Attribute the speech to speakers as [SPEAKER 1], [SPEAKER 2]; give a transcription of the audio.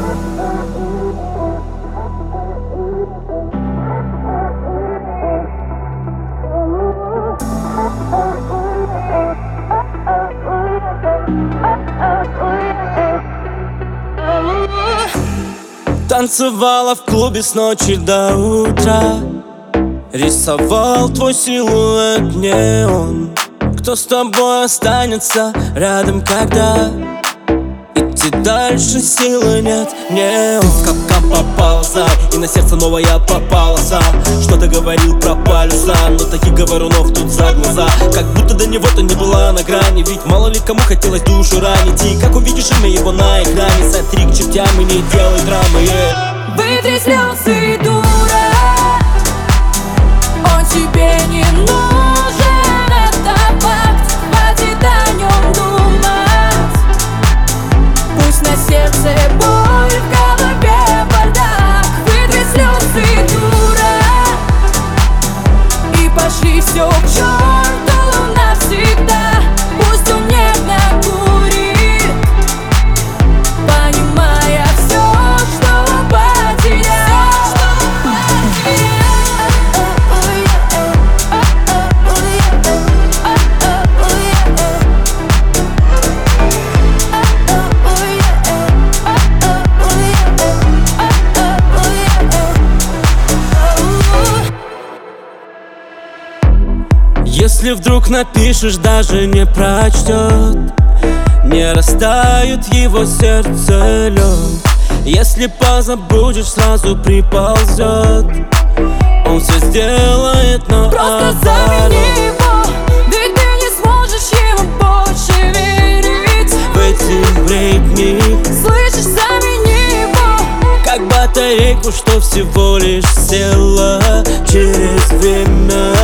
[SPEAKER 1] Танцевала в клубе с ночи до утра, рисовал твой силуэт неон. Кто с тобой останется рядом, когда идти дальше силы нет? Мне он в капкан попался, и на сердце новая попала сам. Что-то говорил про полюса, но таких говорунов тут за глаза. Как будто до него-то не была на грани, ведь мало ли кому хотелось душу ранить. И как увидишь имя его на экране, сотри к чертям и не делай драмы,
[SPEAKER 2] Вытри слезы, дура, он тебе не нужен, это факт, хватит о нем думать. Пусть на сердце боль, в голове бардак. Вытри слезы, дура, и пошли все к черту навсегда. Пусть он нервно курит, понимая все, что
[SPEAKER 1] если вдруг напишешь, даже не прочтет, не растает его сердце лед. Если позабудешь, сразу приползет. Он все сделает, но
[SPEAKER 2] просто замени его, ведь ты не сможешь ему больше верить.
[SPEAKER 1] В эти бредни,
[SPEAKER 2] слышишь, замени его,
[SPEAKER 1] как батарейку, что всего лишь села через время.